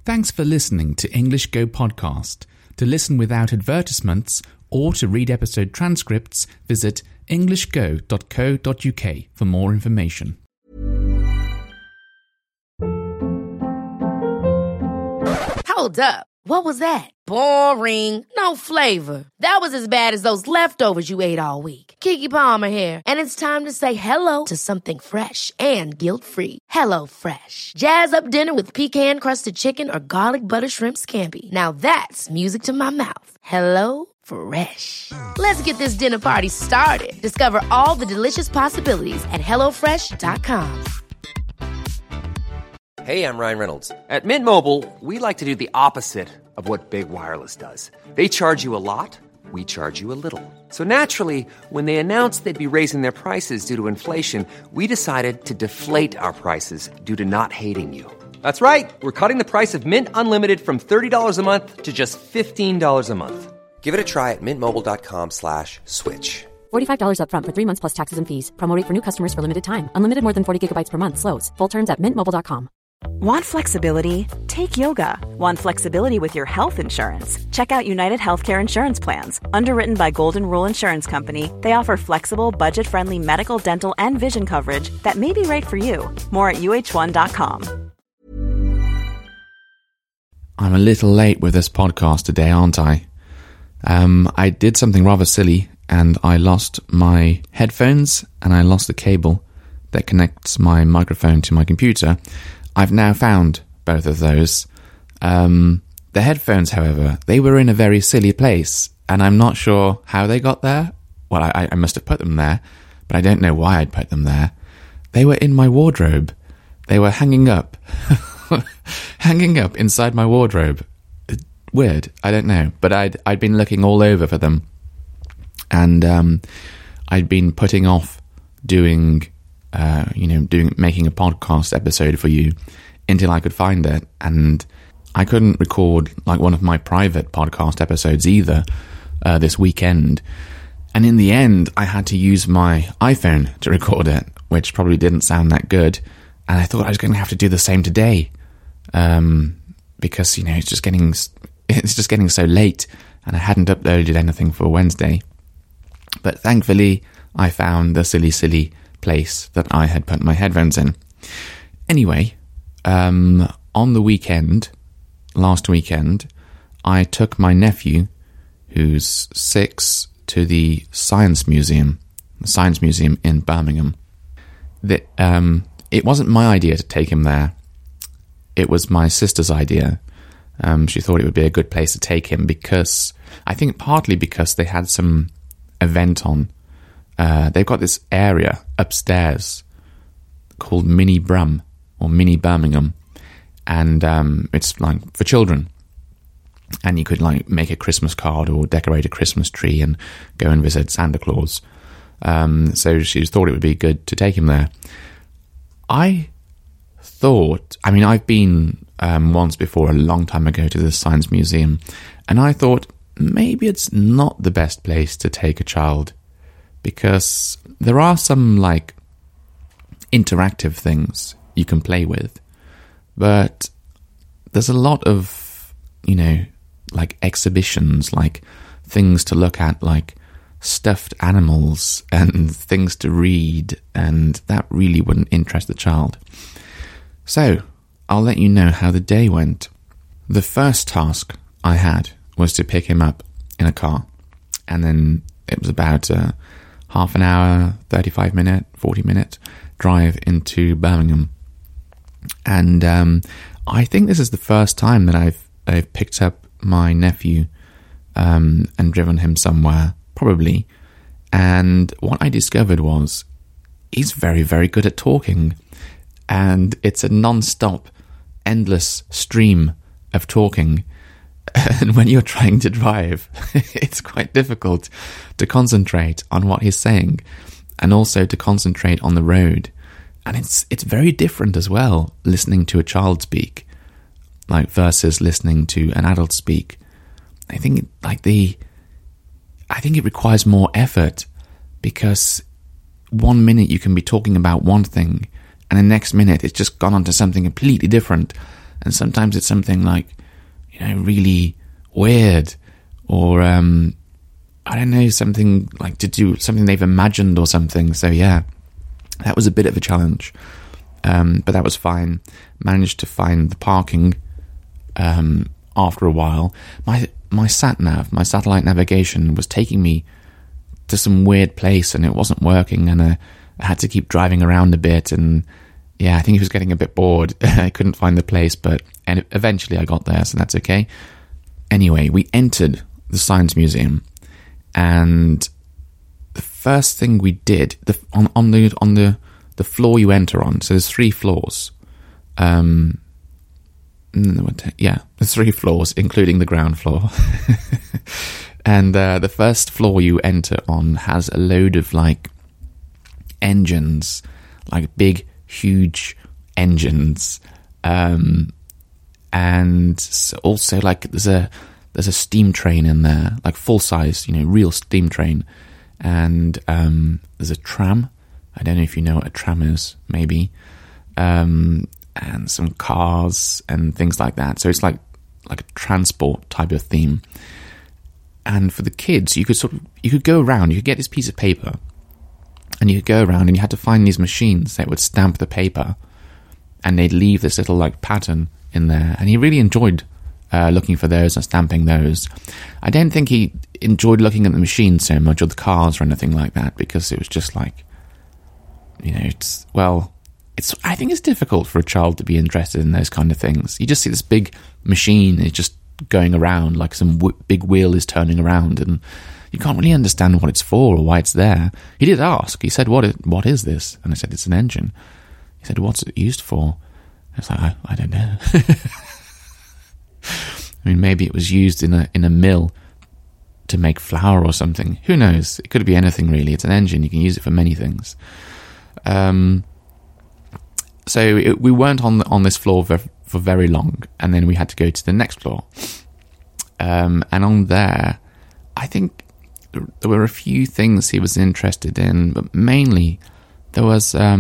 Thanks for listening to English Go Podcast. To listen without advertisements or to read episode transcripts, visit englishgo.co.uk for more information. Hold up. What was that? Boring. No flavor. That was as bad as those leftovers you ate all week. Keke Palmer here, and it's time to say hello to something fresh and guilt-free. Hello Fresh. Jazz up dinner with pecan-crusted chicken or garlic butter shrimp scampi. Now that's music to my mouth. Hello Fresh. Let's get this dinner party started. Discover all the delicious possibilities at hellofresh.com. Hey, I'm Ryan Reynolds. At Mint Mobile, we like to do the opposite of what Big Wireless does. They charge you a lot, we charge you a little. So naturally, when they announced they'd be raising their prices due to inflation, we decided to deflate our prices due to not hating you. That's right. We're cutting the price of Mint Unlimited from $30 a month to just $15 a month. Give it a try at mintmobile.com/switch. $45 up front for 3 months plus taxes and fees. Promo rate for new customers for limited time. Unlimited more than 40 gigabytes per month. Slows full terms at mintmobile.com. Want flexibility? Take yoga. Want flexibility with your health insurance? Check out United Healthcare Insurance Plans. Underwritten by Golden Rule Insurance Company, they offer flexible, budget-friendly medical, dental, and vision coverage that may be right for you. More at uh1.com. I'm a little late with this podcast today, aren't I? I did something rather silly, and I lost my headphones, and I lost the cable that connects my microphone to my computer. I've now found both of those. The headphones, however, they were in a very silly place, and I'm not sure how they got there. Well, I must have put them there, but I don't know why I'd put them there. They were in my wardrobe. They were hanging up. Hanging up inside my wardrobe. Weird, I don't know. But I'd been looking all over for them. And I'd been putting off making a podcast episode for you until I could find it, and I couldn't record like one of my private podcast episodes either this weekend, and in the end I had to use my iPhone to record it, which probably didn't sound that good, and I thought I was going to have to do the same today, because it's just getting so late, and I hadn't uploaded anything for Wednesday. But thankfully I found the silly place that I had put my headphones in. Anyway, on the weekend, last weekend, I took my nephew, who's 6, to the Science Museum in Birmingham. It wasn't my idea to take him there. It was my sister's idea. She thought it would be a good place to take him because, I think partly because they had some event on. They've got this area upstairs called Mini Brum or Mini Birmingham, and it's like for children, and you could like make a Christmas card or decorate a Christmas tree and go and visit Santa Claus. So she thought it would be good to take him there. I've been once before a long time ago to the Science Museum, and I thought maybe it's not the best place to take a child, because there are some like interactive things you can play with, but there's a lot of like exhibitions, like things to look at, like stuffed animals and things to read, and that really wouldn't interest the child. So I'll let you know how the day went. The first task I had was to pick him up in a car, and then it was about half an hour, 35-minute, 40-minute drive into Birmingham. And I think this is the first time that I've picked up my nephew and driven him somewhere, probably. And what I discovered was he's very, very good at talking. And it's a non-stop, endless stream of talking. And when you're trying to drive, it's quite difficult to concentrate on what he's saying and also to concentrate on the road. And it's very different as well, listening to a child speak, like versus listening to an adult speak. I think it requires more effort, because 1 minute you can be talking about one thing and the next minute it's just gone on to something completely different. And sometimes it's something like, really weird, or I don't know, something like to do something they've imagined or something. So yeah, that was a bit of a challenge, but that was fine. Managed to find the parking after a while. My sat-nav, my satellite navigation, was taking me to some weird place, and it wasn't working, and I had to keep driving around a bit, and yeah, I think he was getting a bit bored. I couldn't find the place, and eventually I got there, so that's okay. Anyway, we entered the Science Museum, and the first thing we did, on the floor you enter on, so there's 3 floors. There's 3 floors, including the ground floor. And the first floor you enter on has a load of like engines, like big, huge engines, and also like there's a steam train in there, like full size, real steam train, and there's a tram. I don't know if you know what a tram is, maybe, and some cars and things like that. So it's like a transport type of theme. And for the kids, you could go around, you could get this piece of paper, and you could go around and you had to find these machines that would stamp the paper, and they'd leave this little like pattern in there. And he really enjoyed looking for those and stamping those. I don't think he enjoyed looking at the machines so much, or the cars or anything like that, because it was just like, I think it's difficult for a child to be interested in those kind of things. You just see this big machine, it's just going around, like some big wheel is turning around, and you can't really understand what it's for or why it's there. He did ask. He said, what is this? And I said, it's an engine. He said, what's it used for? I was like, I don't know. I mean, maybe it was used in a mill to make flour or something. Who knows? It could be anything, really. It's an engine. You can use it for many things. We weren't on this floor for very long, and then we had to go to the next floor. And on there, I think there were a few things he was interested in, but mainly there was a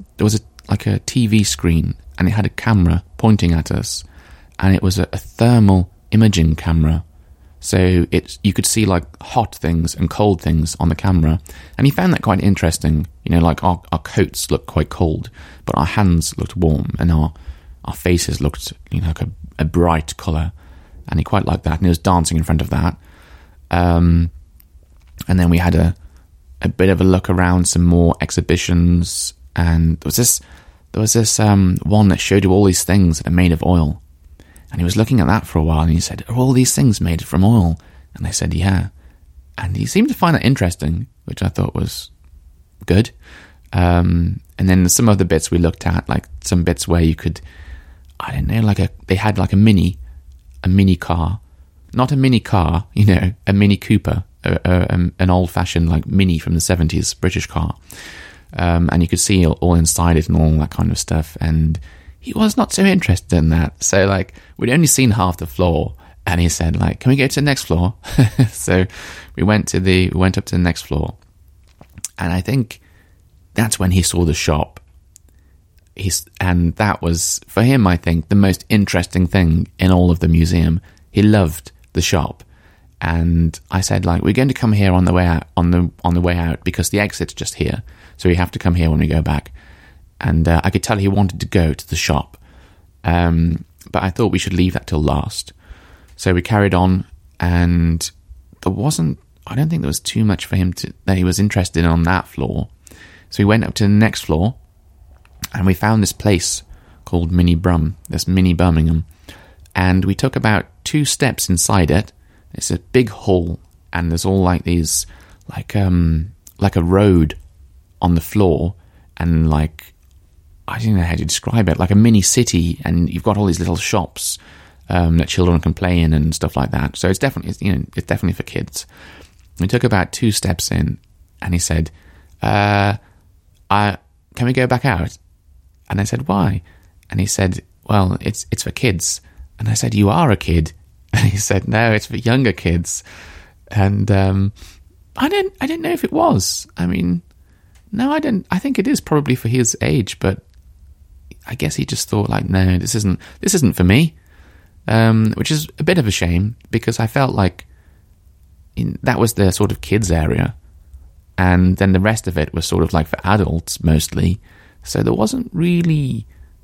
TV screen, and it had a camera pointing at us, and it was a thermal imaging camera. So you could see like hot things and cold things on the camera, and he found that quite interesting. Like our coats looked quite cold, but our hands looked warm, and our faces looked like a bright colour, and he quite liked that, and he was dancing in front of that. And then we had a bit of a look around some more exhibitions, and there was this one that showed you all these things that are made of oil. And he was looking at that for a while, and he said, are all these things made from oil? And I said, yeah. And he seemed to find it interesting, which I thought was good. And then some of the bits we looked at, like some bits where you could, I don't know, they had like a mini car. Not a mini car, a Mini Cooper, an old-fashioned like Mini from the 70s British car. And you could see all inside it and all that kind of stuff. And he was not so interested in that. So like we'd only seen half the floor, and he said like, can we go to the next floor? So we went up to the next floor, and I think that's when he saw the shop. And that was for him, I think, the most interesting thing in all of the museum. He loved the shop, and I said like, we're going to come here on the way out, on the way out, because the exit's just here, so we have to come here when we go back. And I could tell he wanted to go to the shop, but I thought we should leave that till last. So we carried on, and I don't think there was too much for him that he was interested in on that floor. So we went up to the next floor, and we found this place called Mini Birmingham, and we took about 2 steps inside it. It's a big hall, and there's all like these, like a road on the floor, and like, I don't know how to describe it, like a mini city, and you've got all these little shops that children can play in and stuff like that. So it's definitely for kids. We took about 2 steps in, and he said, "Can we go back out?" And I said, "Why?" And he said, "Well, it's for kids." And I said, "You are a kid." And he said, "No, it's for younger kids." And I didn't know if it was. I mean, no, I didn't. I think it is probably for his age, but I guess he just thought like, no, this isn't for me, which is a bit of a shame, because I felt like that was the sort of kids area, and then the rest of it was sort of like for adults mostly. So there wasn't really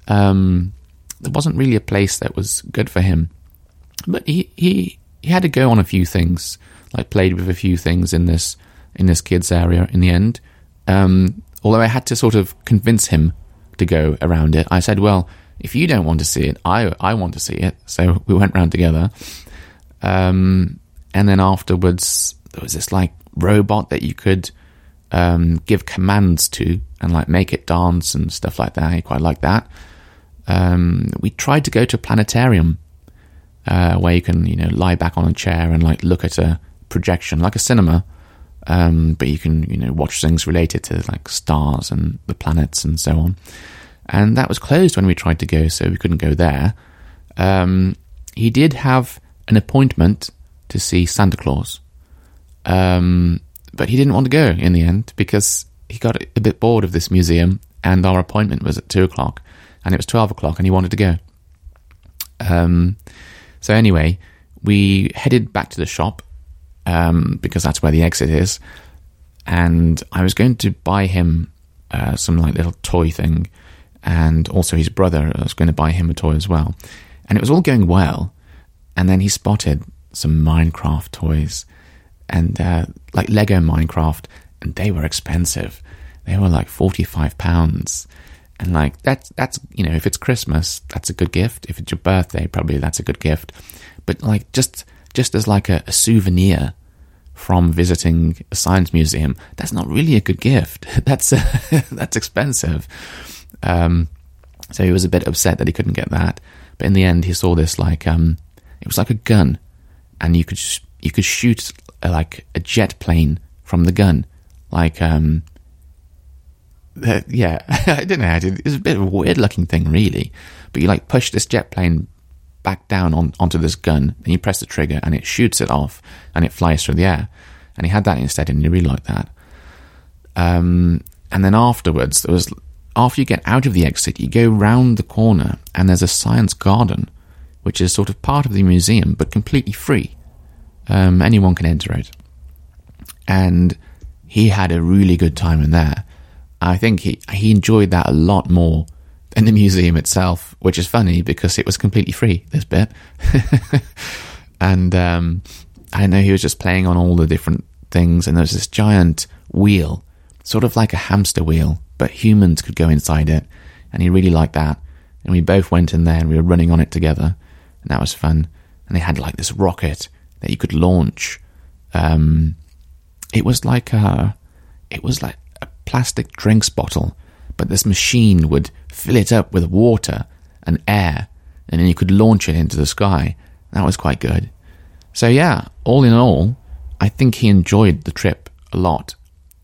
a place that was good for him. But he had to go on a few things, like played with a few things in this kids area in the end. Although I had to sort of convince him to go around it. I said, well, if you don't want to see it, I want to see it. So we went round together. And then afterwards, there was this like robot that you could give commands to and like make it dance and stuff like that. I quite like that. We tried to go to a planetarium where you can, lie back on a chair and like look at a projection, like a cinema. But you can, watch things related to like stars and the planets and so on. And that was closed when we tried to go, so we couldn't go there. He did have an appointment to see Santa Claus. But he didn't want to go in the end because he got a bit bored of this museum, and our appointment was at 2:00 and it was 12:00 and he wanted to go. So anyway, we headed back to the shop, because that's where the exit is, and I was going to buy him some like little toy thing, and also his brother, I was going to buy him a toy as well, and it was all going well, and then he spotted some Minecraft toys, and like Lego Minecraft, and they were expensive. They were like £45, and like that's if it's Christmas, that's a good gift. If it's your birthday, probably that's a good gift. But like just as like a souvenir from visiting a science museum, that's not really a good gift. That's expensive. So he was a bit upset that he couldn't get that. But in the end, he saw this like it was like a gun, and you could shoot like a jet plane from the gun, like yeah. I don't know how to. It's a bit of a weird looking thing, really. But you like push this jet plane back down onto this gun, and you press the trigger, and it shoots it off, and it flies through the air. And he had that instead, and he really liked that. And then afterwards, after you get out of the exit, you go round the corner, and there's a science garden, which is sort of part of the museum, but completely free. Anyone can enter it. And he had a really good time in there. I think he enjoyed that a lot more than the museum itself, which is funny because it was completely free, this bit. And I know he was just playing on all the different things, and there was this giant wheel, sort of like a hamster wheel, but humans could go inside it, and he really liked that. And we both went in there, and we were running on it together, and that was fun. And they had like this rocket that you could launch. It was like a plastic drinks bottle, but this machine would fill it up with water and air, and then you could launch it into the sky. That was quite good. So yeah, all in all, I think he enjoyed the trip a lot,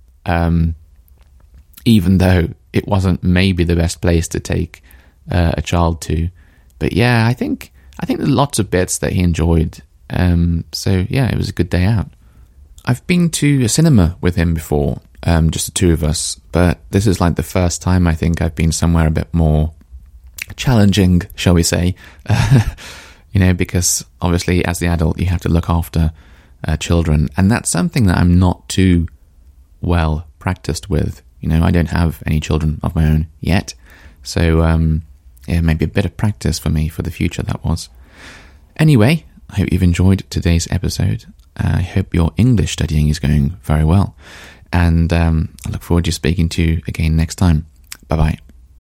even though it wasn't maybe the best place to take a child to. But yeah, I think there's lots of bits that he enjoyed. So yeah, it was a good day out. I've been to a cinema with him before, just the two of us, but this is like the first time I think I've been somewhere a bit more challenging, shall we say, because obviously as the adult you have to look after children, and that's something that I'm not too well practiced with. I don't have any children of my own yet, so yeah, maybe a bit of practice for me for the future, that was. Anyway, I hope you've enjoyed today's episode. I hope your English studying is going very well. And I look forward to speaking to you again next time. Bye-bye.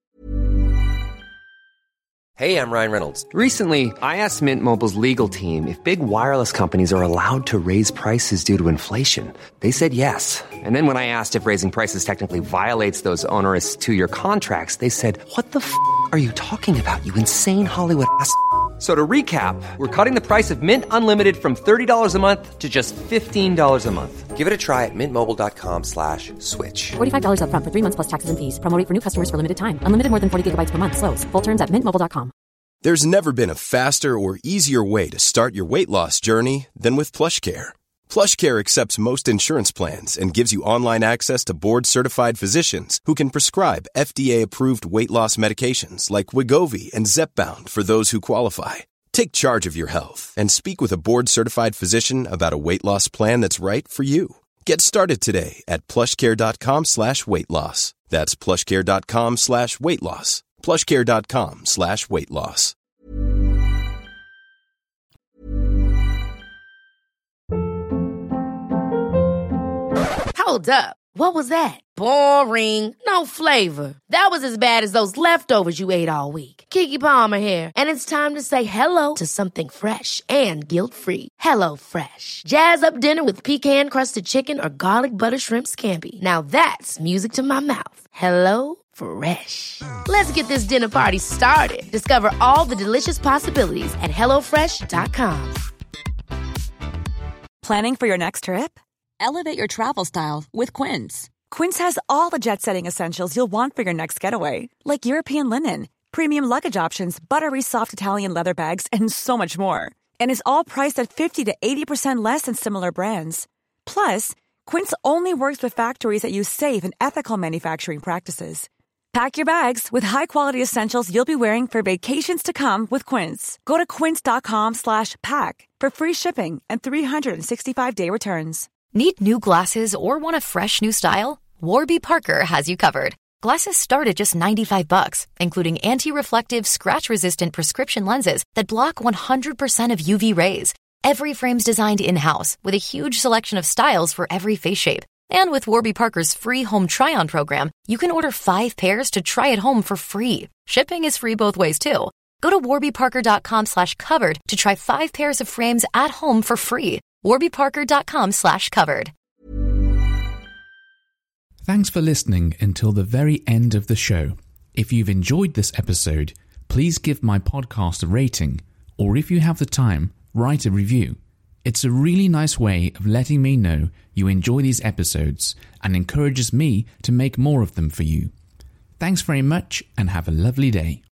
Hey, I'm Ryan Reynolds. Recently, I asked Mint Mobile's legal team if big wireless companies are allowed to raise prices due to inflation. They said yes. And then when I asked if raising prices technically violates those onerous 2-year contracts, they said, "What the f*** are you talking about, you insane Hollywood ass?" So to recap, we're cutting the price of Mint Unlimited from $30 a month to just $15 a month. Give it a try at mintmobile.com/switch. $45 up front for 3 months plus taxes and fees. Promo rate for new customers for limited time. Unlimited more than 40 gigabytes per month. Slows full terms at mintmobile.com. There's never been a faster or easier way to start your weight loss journey than with PlushCare. PlushCare accepts most insurance plans and gives you online access to board-certified physicians who can prescribe FDA-approved weight loss medications like Wegovy and Zepbound for those who qualify. Take charge of your health and speak with a board-certified physician about a weight loss plan that's right for you. Get started today at plushcare.com/weight loss. That's plushcare.com/weight loss. plushcare.com/weight loss. Hold up. What was that? Boring. No flavor. That was as bad as those leftovers you ate all week. Keke Palmer here, and it's time to say hello to something fresh and guilt-free. Hello Fresh. Jazz up dinner with pecan-crusted chicken or garlic butter shrimp scampi. Now that's music to my mouth. Hello Fresh. Let's get this dinner party started. Discover all the delicious possibilities at hellofresh.com. Planning for your next trip? Elevate your travel style with Quince. Quince has all the jet-setting essentials you'll want for your next getaway, like European linen, premium luggage options, buttery soft Italian leather bags, and so much more. And is all priced at 50 to 80% less than similar brands. Plus, Quince only works with factories that use safe and ethical manufacturing practices. Pack your bags with high-quality essentials you'll be wearing for vacations to come with Quince. Go to quince.com/pack for free shipping and 365-day returns. Need new glasses or want a fresh new style? Warby Parker has you covered. Glasses start at just $95, including anti-reflective, scratch-resistant prescription lenses that block 100% of UV rays. Every frame's designed in-house with a huge selection of styles for every face shape. And with Warby Parker's free home try-on program, you can order 5 pairs to try at home for free. Shipping is free both ways, too. Go to warbyparker.com/covered to try 5 pairs of frames at home for free. warbyparker.com/covered. Thanks for listening until the very end of the show. If you've enjoyed this episode, please give my podcast a rating, or if you have the time, write a review. It's a really nice way of letting me know you enjoy these episodes and encourages me to make more of them for you. Thanks very much and have a lovely day.